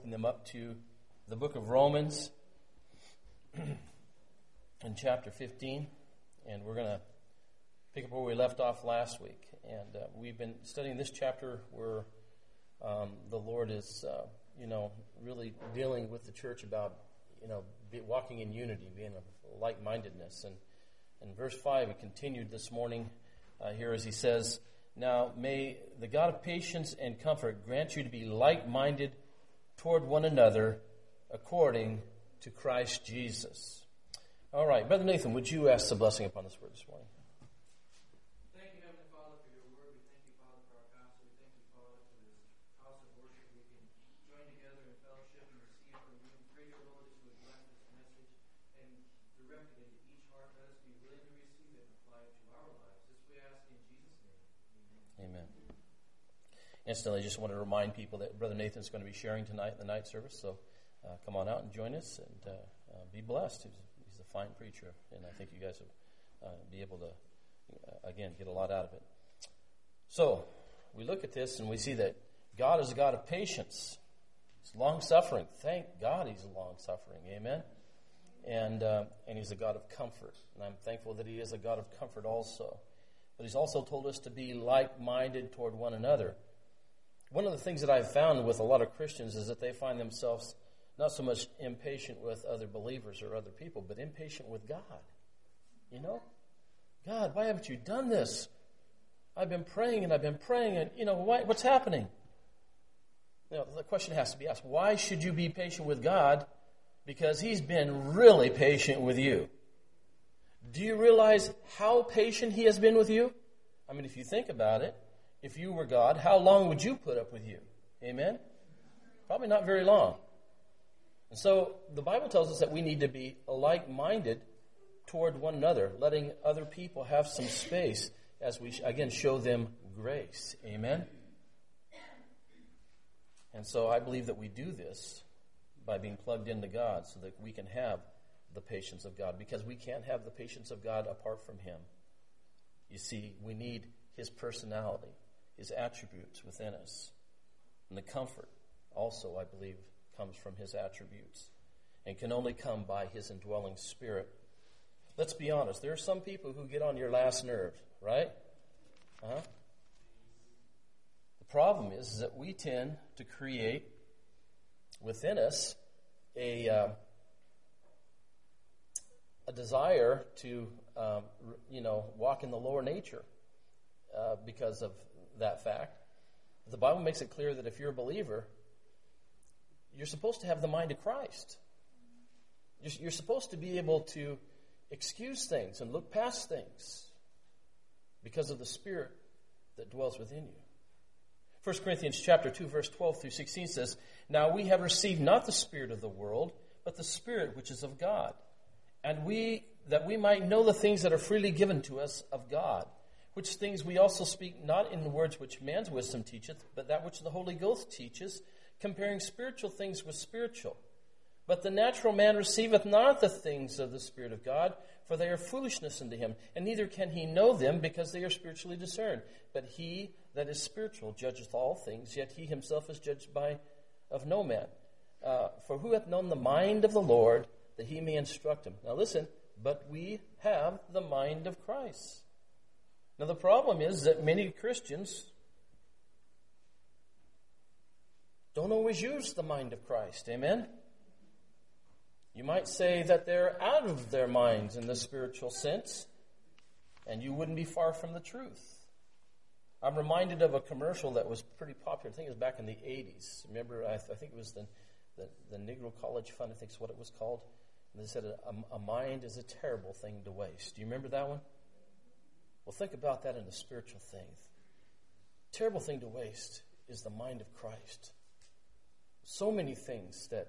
open them up to the book of Romans in chapter 15. And we're going to pick up where we left off last week. And we've been studying this chapter where the Lord is, really dealing with the church about, walking in unity, being a like-mindedness. And in verse 5, we continued this morning here as he says, "Now may the God of patience and comfort grant you to be like-minded toward one another according to Christ Jesus." All right, Brother Nathan, would you ask the blessing upon this word this morning? Thank you, Heavenly Father, for your word. We thank you, Father, for our pastor. We thank you, Father, for this house of worship. We can join together in fellowship and receive from you. Pray, your Lord, that you would bless this message and direct it into each heart. Let us be willing to receive it and apply it to our lives. This we ask in Jesus' name. Amen. Instantly, I just want to remind people that Brother Nathan is going to be sharing tonight in the night service. So come on out and join us and be blessed. He's a fine preacher, and I think you guys will be able to, again, get a lot out of it. So we look at this and we see that God is a God of patience. He's long-suffering. Thank God he's long-suffering. Amen. And he's a God of comfort. And I'm thankful that he is a God of comfort also. But he's also told us to be like-minded toward one another. One of the things that I've found with a lot of Christians is that they find themselves not so much impatient with other believers or other people, but impatient with God. God, why haven't you done this? I've been praying and what's happening? The question has to be asked, why should you be patient with God? Because he's been really patient with you. Do you realize how patient he has been with you? I mean, if you think about it, if you were God, how long would you put up with you? Amen? Probably not very long. And so the Bible tells us that we need to be like-minded toward one another, letting other people have some space as we, again, show them grace. Amen? And so I believe that we do this by being plugged into God so that we can have the patience of God, because we can't have the patience of God apart from him. You see, we need his personality, his attributes within us. And the comfort also, I believe, comes from his attributes and can only come by his indwelling spirit. Let's be honest. There are some people who get on your last nerve, right? The problem is that we tend to create within us a desire to, walk in the lower nature because of that fact. The Bible makes it clear that if you're a believer, you're supposed to have the mind of Christ. You're supposed to be able to excuse things and look past things because of the Spirit that dwells within you. 1 Corinthians chapter 2, verse 12 through 16 says, "Now we have received not the spirit of the world, but the Spirit which is of God, and that we might know the things that are freely given to us of God, which things we also speak not in the words which man's wisdom teacheth, but that which the Holy Ghost teaches, comparing spiritual things with spiritual. But the natural man receiveth not the things of the Spirit of God, for they are foolishness unto him, and neither can he know them, because they are spiritually discerned. But he that is spiritual judgeth all things, yet he himself is judged of no man. For who hath known the mind of the Lord, that he may instruct him?" Now listen, but we have the mind of Christ. Now the problem is that many Christians don't always use the mind of Christ. Amen? You might say that they're out of their minds in the spiritual sense, and you wouldn't be far from the truth. I'm reminded of a commercial that was pretty popular. I think it was back in the 80s. Remember, I think it was the Negro College Fund, I think is what it was called. And they said, a mind is a terrible thing to waste. Do you remember that one? Well, think about that in the spiritual thing. Terrible thing to waste is the mind of Christ. So many things that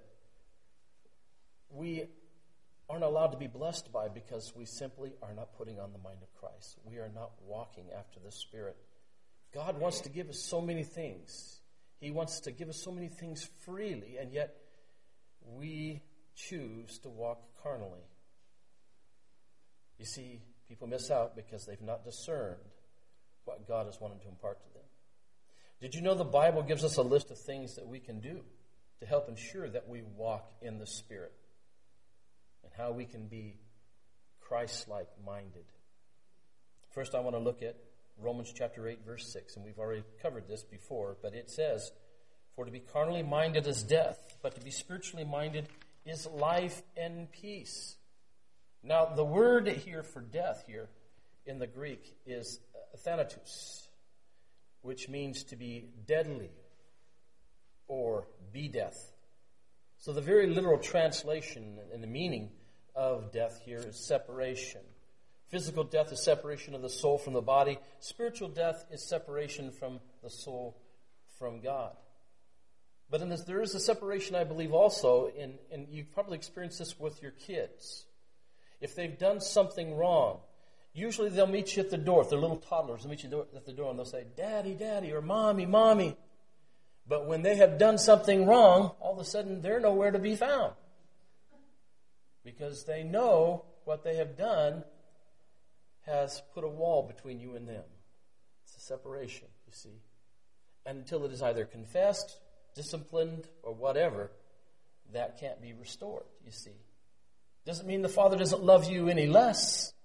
we aren't allowed to be blessed by because we simply are not putting on the mind of Christ. We are not walking after the Spirit. God wants to give us so many things. He wants to give us so many things freely, and yet we choose to walk carnally. You see, people miss out because they've not discerned what God has wanted to impart to them. Did you know the Bible gives us a list of things that we can do to help ensure that we walk in the Spirit and how we can be Christ-like minded. First, I want to look at Romans chapter 8, verse 6, and we've already covered this before, but it says, "For to be carnally minded is death, but to be spiritually minded is life and peace." Now, the word here for death here in the Greek is thanatos, which means to be deadly or be death. So the very literal translation and the meaning of death here is separation. Physical death is separation of the soul from the body. Spiritual death is separation from the soul from God. But in this, there is a separation, I believe, also, and you've probably experienced this with your kids. If they've done something wrong, usually they'll meet you at the door. If they're little toddlers, they'll meet you at the door and they'll say, "Daddy, Daddy," or "Mommy, Mommy." But when they have done something wrong, all of a sudden they're nowhere to be found. Because they know what they have done has put a wall between you and them. It's a separation, you see. And until it is either confessed, disciplined, or whatever, that can't be restored, you see. Doesn't mean the Father doesn't love you any less,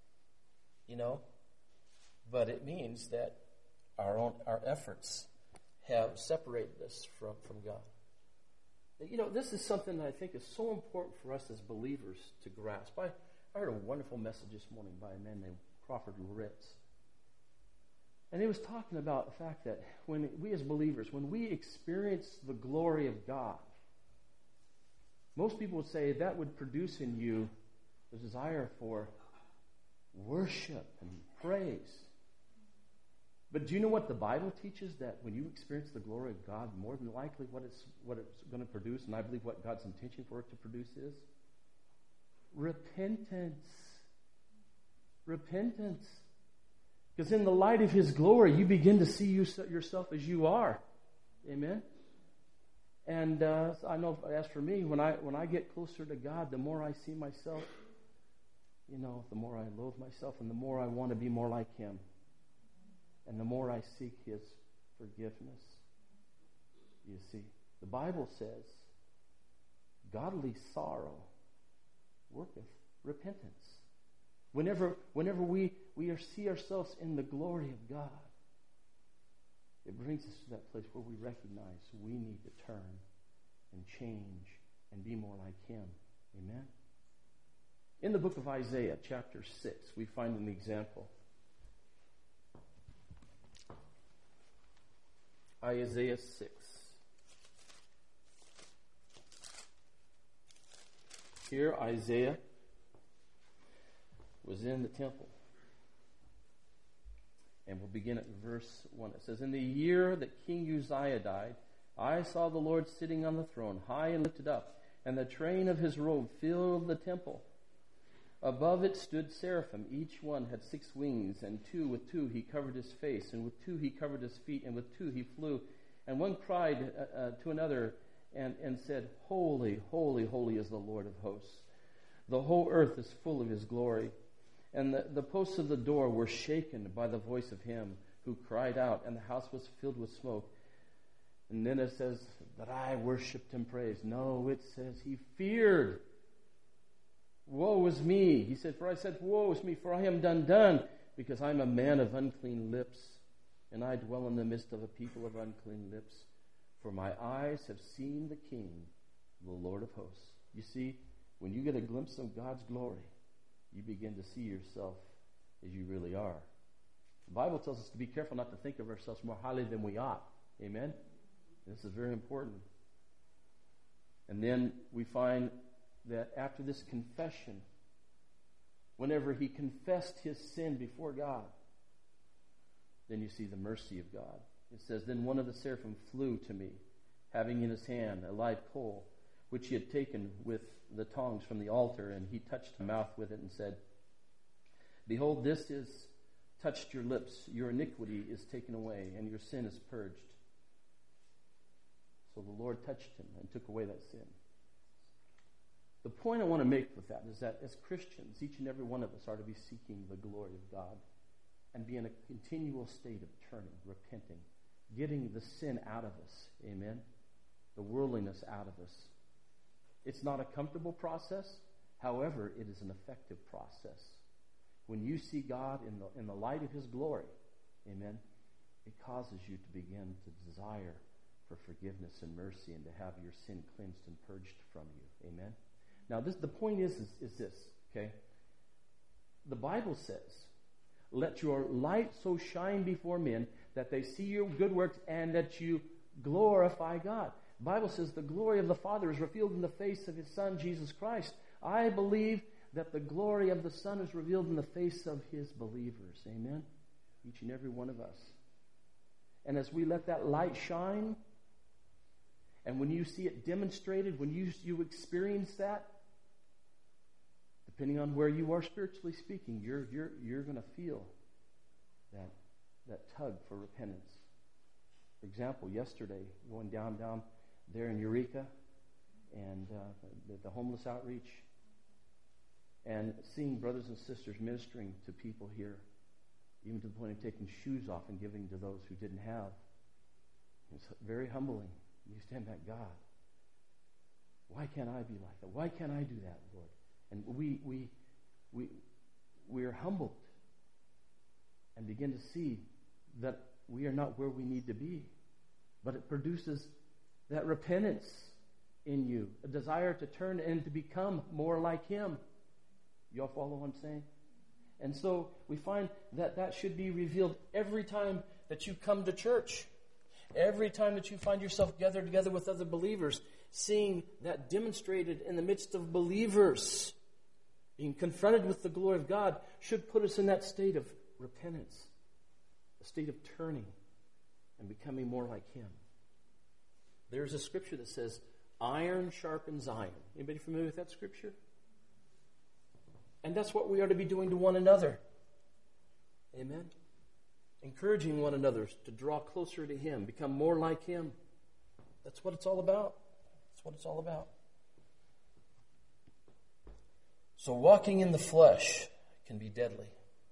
but it means that our efforts have separated us from God. This is something that I think is so important for us as believers to grasp. I heard a wonderful message this morning by a man named Crawford Ritz. And he was talking about the fact that when we as believers, when we experience the glory of God, most people would say that would produce in you the desire for worship and praise. But do you know what the Bible teaches? That when you experience the glory of God, more than likely what it's going to produce, and I believe what God's intention for it to produce is repentance. Repentance. Because in the light of His glory, you begin to see yourself as you are. Amen? And I know, as for me, when I get closer to God, the more I see myself, the more I loathe myself, and the more I want to be more like Him. And the more I seek His forgiveness. You see, the Bible says, godly sorrow worketh repentance. Whenever we see ourselves in the glory of God, it brings us to that place where we recognize we need to turn and change and be more like Him. Amen? In the book of Isaiah, chapter 6, we find an example. Isaiah 6. Here, Isaiah was in the temple. And we'll begin at verse 1. It says, "In the year that King Uzziah died, I saw the Lord sitting on the throne, high and lifted up, and the train of His robe filled the temple. Above it stood seraphim. Each one had 6 wings, and with two he covered his face, and with 2 he covered his feet, and with 2 he flew. And one cried to another and said, 'Holy, holy, holy is the Lord of hosts. The whole earth is full of His glory.' And the posts of the door were shaken by the voice of Him who cried out, and the house was filled with smoke." And then it says that I worshipped and praised. No, it says he feared. "Woe is me," he said, "for I said, woe is me, for I am undone, because I am a man of unclean lips, and I dwell in the midst of a people of unclean lips. For my eyes have seen the King, the Lord of hosts." You see, when you get a glimpse of God's glory, you begin to see yourself as you really are. The Bible tells us to be careful not to think of ourselves more highly than we ought. Amen? This is very important. And then we find that after this confession, whenever he confessed his sin before God, then you see the mercy of God. It says, "Then one of the seraphim flew to me, having in his hand a live coal, which he had taken with the tongs from the altar, and he touched my mouth with it and said, 'Behold, this is touched your lips. Your iniquity is taken away, and your sin is purged.' So the Lord touched him and took away that sin." The point I want to make with that is that as Christians, each and every one of us are to be seeking the glory of God and be in a continual state of turning, repenting, getting the sin out of us. Amen? the worldliness out of us. It's not a comfortable process. However, it is an effective process. When you see God in the light of His glory, amen, it causes you to begin to desire for forgiveness and mercy and to have your sin cleansed and purged from you. Amen. Now, the point is this, okay? The Bible says, let your light so shine before men that they see your good works and that you glorify God. The Bible says the glory of the Father is revealed in the face of His Son, Jesus Christ. I believe that the glory of the Son is revealed in the face of His believers. Amen? Each and every one of us. And as we let that light shine, and when you see it demonstrated, when you experience that, depending on where you are spiritually speaking, you're going to feel that tug for repentance. For example, yesterday, going down there in Eureka, and the homeless outreach, and seeing brothers and sisters ministering to people here, even to the point of taking shoes off and giving to those who didn't have. It's very humbling. You stand back, God, why can't I be like that? Why can't I do that, Lord? And we are humbled and begin to see that we are not where we need to be. But it produces that repentance in you, a desire to turn and to become more like Him. You all follow what I'm saying? And so we find that should be revealed every time that you come to church. Every time that you find yourself gathered together with other believers, seeing that demonstrated in the midst of believers, being confronted with the glory of God, should put us in that state of repentance, a state of turning and becoming more like Him. There's a scripture that says, iron sharpens iron. Anybody familiar with that scripture? And that's what we are to be doing to one another. Amen? Encouraging one another to draw closer to Him, become more like Him. That's what it's all about. That's what it's all about. So walking in the flesh can be deadly.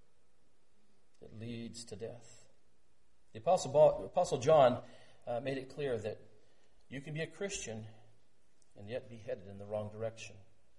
It leads to death. The Apostle John made it clear that you can be a Christian and yet be headed in the wrong direction.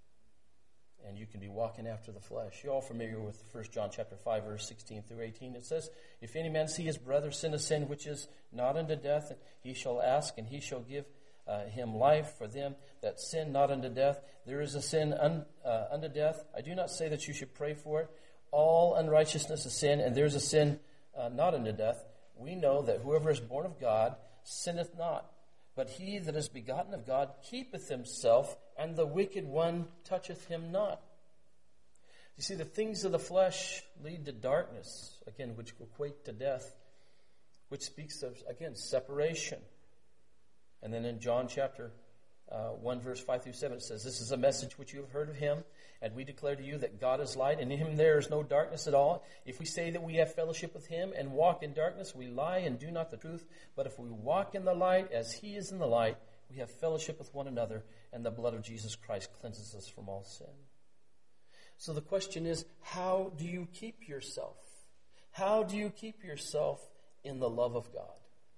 And you can be walking after the flesh. You're all familiar with 1 John chapter 5, verse 16 through 18. It says, if any man see his brother sin a sin which is not unto death, he shall ask, and he shall give him life for them that sin not unto death. There is a sin unto death. I do not say that you should pray for it. All unrighteousness is sin, and there is a sin not unto death. We know that whoever is born of God sinneth not. But he that is begotten of God keepeth himself, and the wicked one toucheth him not. You see, the things of the flesh lead to darkness, again, which equate to death, which speaks of, again, separation. And then in John chapter 1, verse 5 through 7, it says, this is a message which you have heard of Him, and we declare to you that God is light, and in Him there is no darkness at all. If we say that we have fellowship with Him and walk in darkness, we lie and do not the truth. But if we walk in the light as He is in the light, we have fellowship with one another, and the blood of Jesus Christ cleanses us from all sin. So the question is, how do you keep yourself? How do you keep yourself in the love of God?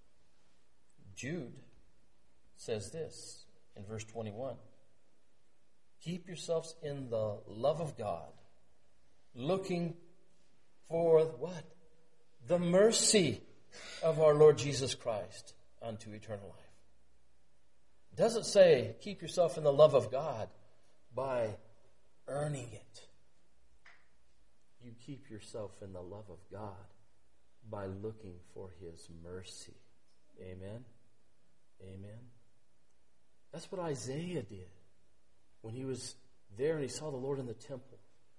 Jude says this in verse 21. Keep yourselves in the love of God, looking for what? The mercy of our Lord Jesus Christ unto eternal life. It doesn't say keep yourself in the love of God by earning it. You keep yourself in the love of God by looking for His mercy. Amen? Amen? That's what Isaiah did when he was there and he saw the Lord in the temple.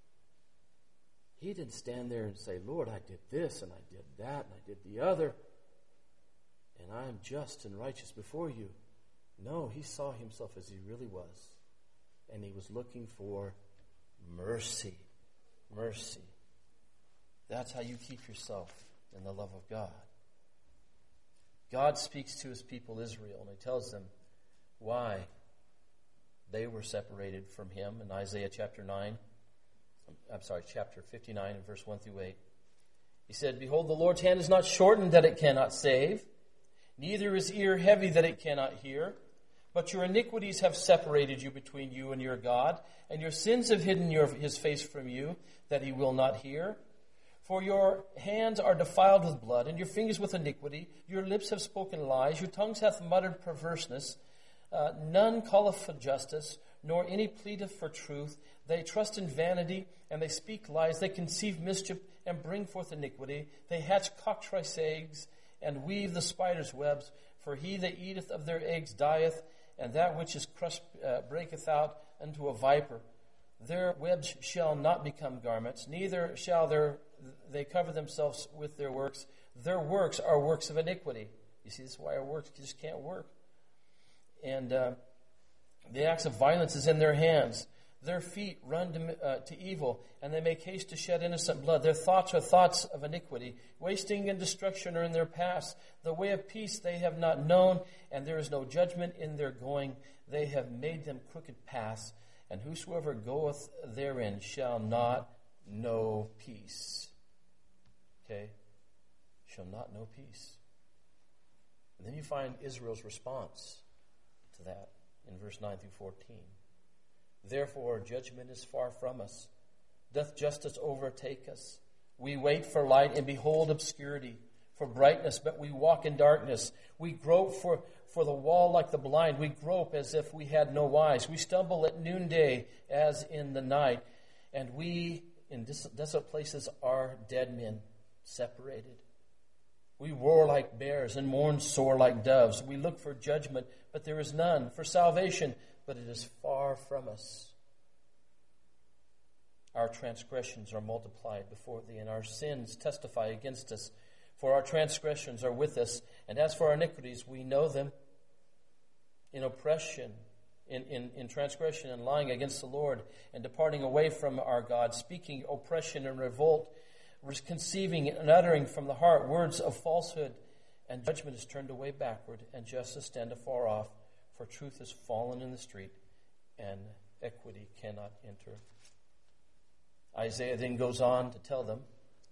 He didn't stand there and say, Lord, I did this and I did that and I did the other, and I am just and righteous before you. No, he saw himself as he really was, and he was looking for mercy. Mercy. That's how you keep yourself in the love of God. God speaks to His people Israel, and He tells them why they were separated from Him in Isaiah chapter 59 and verse 1 through 8. He said, behold, the Lord's hand is not shortened that it cannot save, neither is ear heavy that it cannot hear. But your iniquities have separated you between you and your God, and your sins have hidden his face from you, that he will not hear. For your hands are defiled with blood, and your fingers with iniquity. Your lips have spoken lies, your tongues hath muttered perverseness. None calleth for justice, nor any pleadeth for truth. They trust in vanity, and they speak lies. They conceive mischief, and bring forth iniquity. They hatch cockatrice eggs, and weave the spider's webs. For he that eateth of their eggs dieth, and that which is crushed breaketh out unto a viper. Their webs shall not become garments, neither shall they cover themselves with their works. Their works are works of iniquity. You see, this is why our works just can't work. And the acts of violence is in their hands. Their feet run to evil, and they make haste to shed innocent blood. Their thoughts are thoughts of iniquity. Wasting and destruction are in their paths. The way of peace they have not known, and there is no judgment in their going. They have made them crooked paths, and whosoever goeth therein shall not know peace. Okay? Shall not know peace. And then you find Israel's response to that in verse 9 through 14. Therefore, judgment is far from us. Doth justice overtake us? We wait for light and behold obscurity, for brightness, but we walk in darkness. We grope for the wall like the blind. We grope as if we had no eyes. We stumble at noonday as in the night. And we, in desolate places, are dead men, separated. We roar like bears and mourn sore like doves. We look for judgment, but there is none. For salvation, but it is far from us. Our transgressions are multiplied before thee, and our sins testify against us. For our transgressions are with us, and as for our iniquities, we know them. In oppression, in transgression and lying against the Lord, and departing away from our God, speaking oppression and revolt, conceiving and uttering from the heart words of falsehood, and judgment is turned away backward, and justice stand afar off. For truth is fallen in the street, and equity cannot enter. Isaiah then goes on to tell them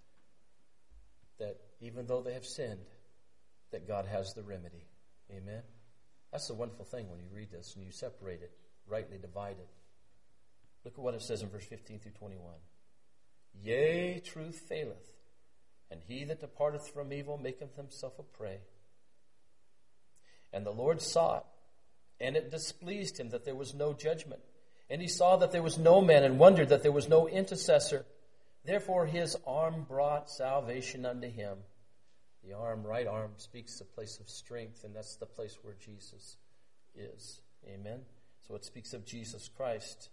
that even though they have sinned, that God has the remedy. Amen? That's the wonderful thing when you read this and you separate it, rightly divide it. Look at what it says in verse 15 through 21. Yea, truth faileth, and he that departeth from evil maketh himself a prey. And the Lord saw it, and it displeased him that there was no judgment. And he saw that there was no man, and wondered that there was no intercessor. Therefore his arm brought salvation unto him. The right arm speaks the place of strength, and that's the place where Jesus is. Amen? So it speaks of Jesus Christ.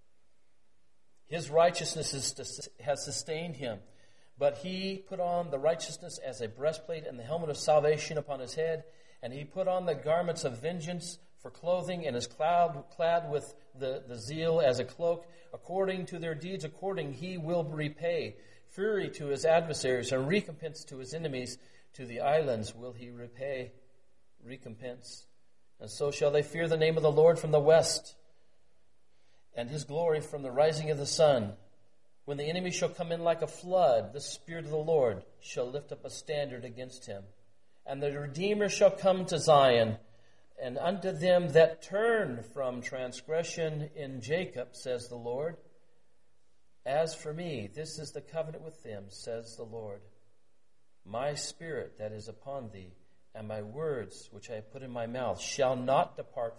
His righteousness has sustained him. But he put on the righteousness as a breastplate and the helmet of salvation upon his head. And he put on the garments of vengeance for clothing, and is clad with the zeal as a cloak. According to their deeds, according he will repay. Fury to his adversaries, and recompense to his enemies. To the islands will he repay recompense. And so shall they fear the name of the Lord from the west, and his glory from the rising of the sun. When the enemy shall come in like a flood, the Spirit of the Lord shall lift up a standard against him. And the Redeemer shall come to Zion, and unto them that turn from transgression in Jacob, says the Lord. As for me, this is the covenant with them, says the Lord. My spirit that is upon thee, and my words which I have put in my mouth, shall not depart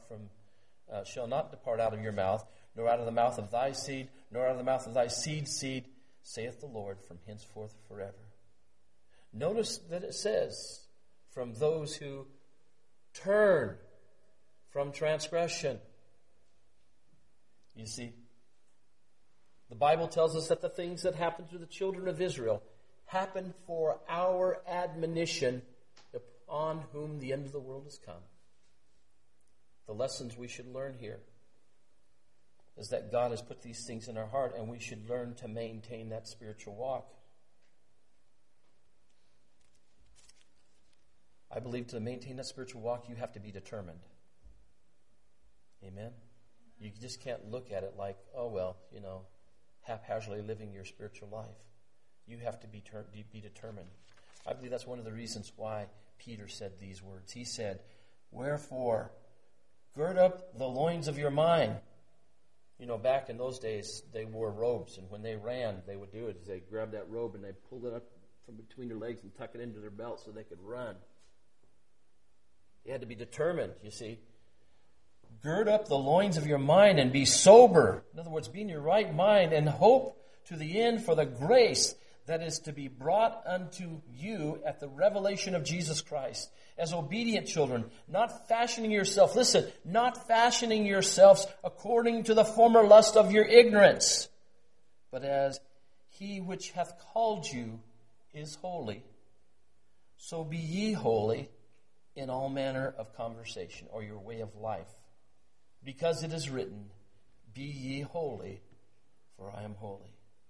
out of your mouth, nor out of the mouth of thy seed, nor out of the mouth of thy seed's seed, saith the Lord, from henceforth forever. Notice that it says, from those who turn from transgression. You see, the Bible tells us that the things that happened to the children of Israel happened for our admonition, upon whom the end of the world has come. The lessons we should learn here is that God has put these things in our heart, and we should learn to maintain that spiritual walk. I believe to maintain that spiritual walk, you have to be determined. Amen? You just can't look at it like, haphazardly living your spiritual life. You have to be determined. I believe that's one of the reasons why Peter said these words. He said, wherefore, Gird up the loins of your mind. You know, back in those days, they wore robes, and when they ran, they would do it is they grabbed that robe and they pulled it up from between their legs and tuck it into their belt so they could run. They had to be determined, you see. Gird up the loins of your mind and be sober. In other words, be in your right mind and hope to the end for the grace that is to be brought unto you at the revelation of Jesus Christ. As obedient children, not fashioning yourself, listen, not fashioning yourselves according to the former lust of your ignorance, but as he which hath called you is holy, so be ye holy in all manner of conversation, or your way of life. Because it is written, be ye holy, for I am holy.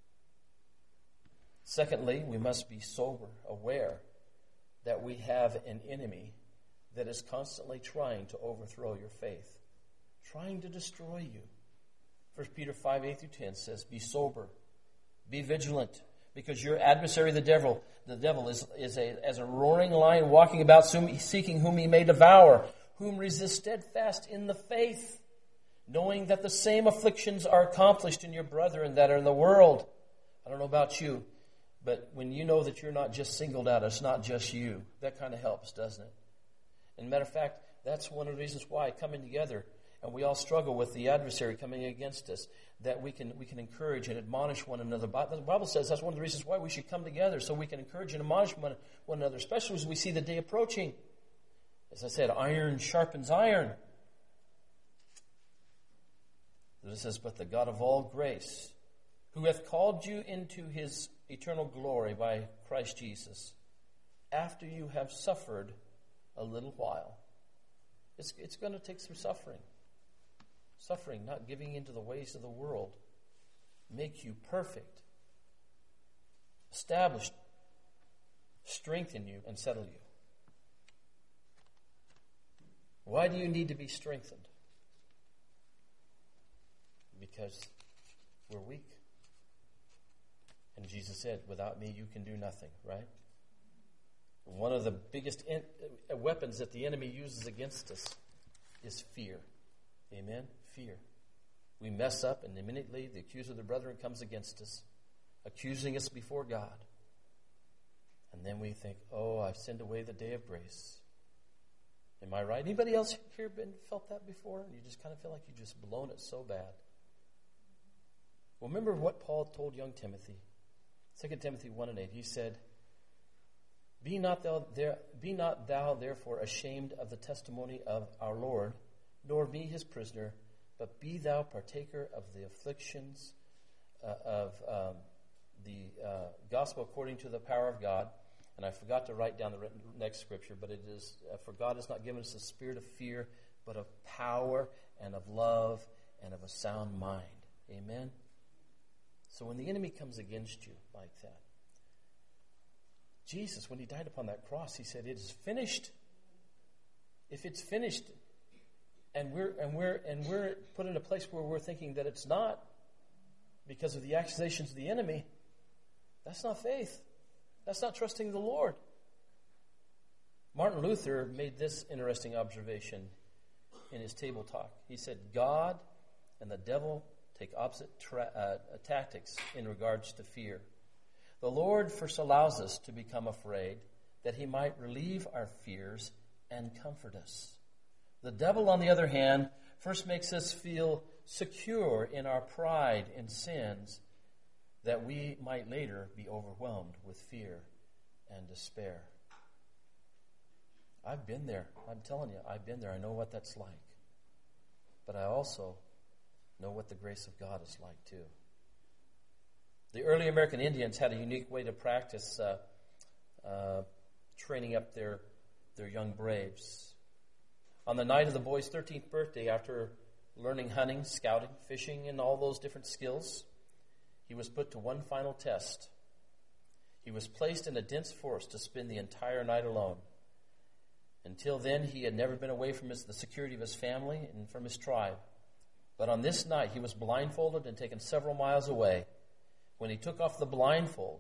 Secondly, we must be sober, aware that we have an enemy that is constantly trying to overthrow your faith, trying to destroy you. 1 Peter 5:8-10 says, be sober, be vigilant, because your adversary, the devil is as a roaring lion walking about, seeking whom he may devour, whom resist steadfast in the faith, knowing that the same afflictions are accomplished in your brethren that are in the world. I don't know about you, but when you know that you're not just singled out, it's not just you, that kind of helps, doesn't it? And matter of fact, that's one of the reasons why coming together, and we all struggle with the adversary coming against us, that we can encourage and admonish one another. The Bible says that's one of the reasons why we should come together, so we can encourage and admonish one another, especially as we see the day approaching. As I said, iron sharpens iron. It says, but the God of all grace, who hath called you into his eternal glory by Christ Jesus, after you have suffered a little while. It's going to take some suffering. Suffering, not giving into the ways of the world, make you perfect, establish, strengthen you, and settle you. Why do you need to be strengthened? Because we're weak. And Jesus said, without me you can do nothing, right? One of the biggest weapons that the enemy uses against us is fear. Amen? Fear. We mess up, and immediately the accuser of the brethren comes against us, accusing us before God. And then we think, oh, I've sinned away the day of grace. Am I right? Anybody else here felt that before? And you just kind of feel like you've just blown it so bad. Well, remember what Paul told young Timothy. 2 Timothy 1:8. He said, Be not thou therefore ashamed of the testimony of our Lord, nor me his prisoner, but be thou partaker of the afflictions of the gospel according to the power of God. And I forgot to write down the next scripture, but it is, for God has not given us a spirit of fear, but of power and of love and of a sound mind. Amen? So when the enemy comes against you like that, Jesus, when he died upon that cross, he said, it is finished. If it's finished, and we're put in a place where we're thinking that it's not because of the accusations of the enemy, that's not faith. That's not trusting the Lord. Martin Luther made this interesting observation in his table talk. He said, God and the devil take opposite tactics in regards to fear. The Lord first allows us to become afraid that he might relieve our fears and comfort us. The devil, on the other hand, first makes us feel secure in our pride and sins, that we might later be overwhelmed with fear and despair. I've been there. I'm telling you, I've been there. I know what that's like. But I also know what the grace of God is like too. The early American Indians had a unique way to practice training up their young braves. On the night of the boy's 13th birthday, after learning hunting, scouting, fishing, and all those different skills, he was put to one final test. He was placed in a dense forest to spend the entire night alone. Until then, he had never been away from the security of his family and from his tribe. But on this night, he was blindfolded and taken several miles away. When he took off the blindfold,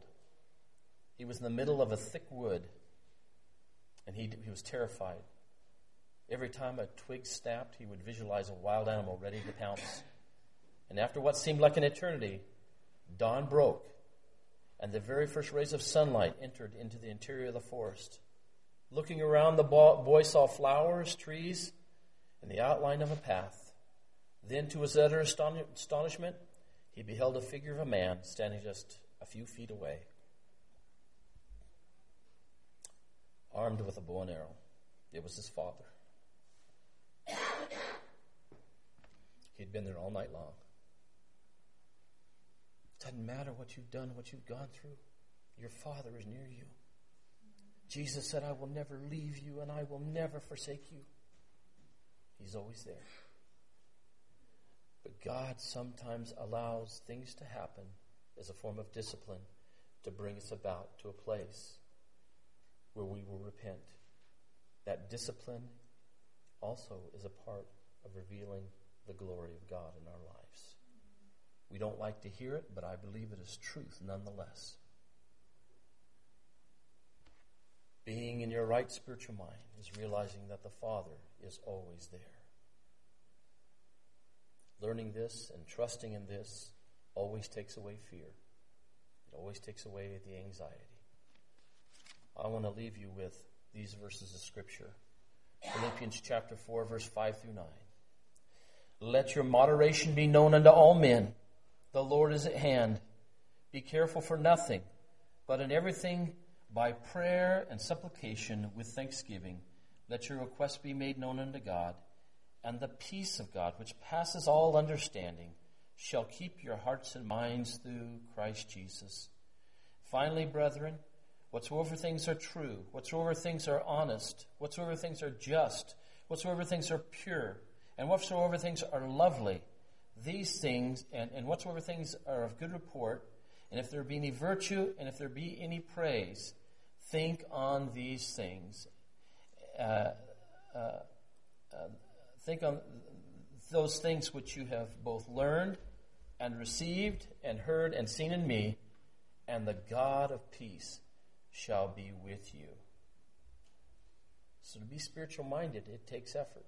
he was in the middle of a thick wood, and he was terrified. Every time a twig snapped, he would visualize a wild animal ready to pounce. And after what seemed like an eternity, dawn broke, and the very first rays of sunlight entered into the interior of the forest. Looking around, the boy saw flowers, trees, and the outline of a path. Then, to his utter astonishment, he beheld a figure of a man standing just a few feet away, armed with a bow and arrow. It was his father. He'd been there all night long. It doesn't matter what you've done, what you've gone through. Your Father is near you. Jesus said, I will never leave you and I will never forsake you. He's always there. But God sometimes allows things to happen as a form of discipline to bring us about to a place where we will repent. That discipline also is a part of revealing the glory of God in our lives. We don't like to hear it, but I believe it is truth nonetheless. Being in your right spiritual mind is realizing that the Father is always there. Learning this and trusting in this always takes away fear. It always takes away the anxiety. I want to leave you with these verses of Scripture. Philippians chapter 4, verse 5 through 9. Let your moderation be known unto all men. The Lord is at hand. Be careful for nothing, but in everything by prayer and supplication with thanksgiving, let your requests be made known unto God, and the peace of God, which passes all understanding, shall keep your hearts and minds through Christ Jesus. Finally, brethren, whatsoever things are true, whatsoever things are honest, whatsoever things are just, whatsoever things are pure, and whatsoever things are lovely, these things, and whatsoever things are of good report, and if there be any virtue, and if there be any praise, think on these things. Think on those things which you have both learned and received and heard and seen in me, and the God of peace shall be with you. So to be spiritual minded, it takes effort.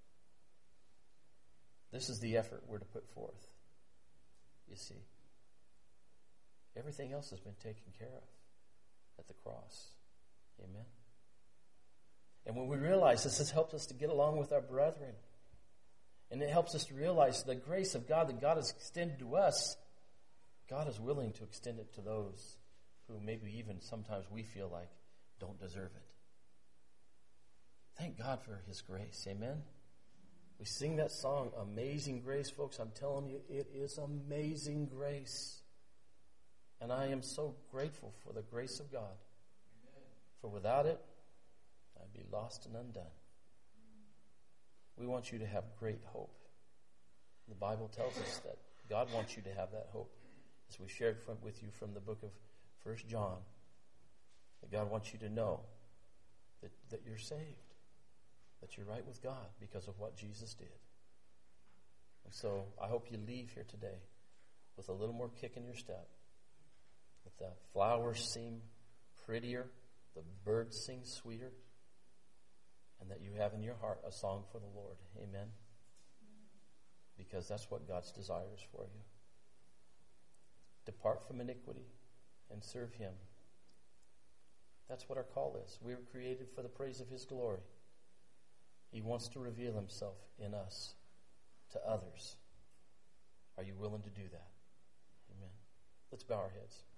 This is the effort we're to put forth. You see, everything else has been taken care of at the cross. Amen. And when we realize this has helped us to get along with our brethren, and it helps us to realize the grace of God that God has extended to us, God is willing to extend it to those who maybe even sometimes we feel like don't deserve it. Thank God for His grace. Amen. We sing that song, Amazing Grace, folks. I'm telling you, it is amazing grace. And I am so grateful for the grace of God. Amen. For without it, I'd be lost and undone. We want you to have great hope. The Bible tells us that God wants you to have that hope. As we shared with you from the book of 1 John, that God wants you to know that you're saved, that you're right with God because of what Jesus did. And so I hope you leave here today with a little more kick in your step, that the flowers seem prettier, the birds sing sweeter, and that you have in your heart a song for the Lord. Amen. Because that's what God's desires for you. Depart from iniquity and serve Him. That's what our call is. We were created for the praise of His glory. He wants to reveal Himself in us to others. Are you willing to do that? Amen. Let's bow our heads.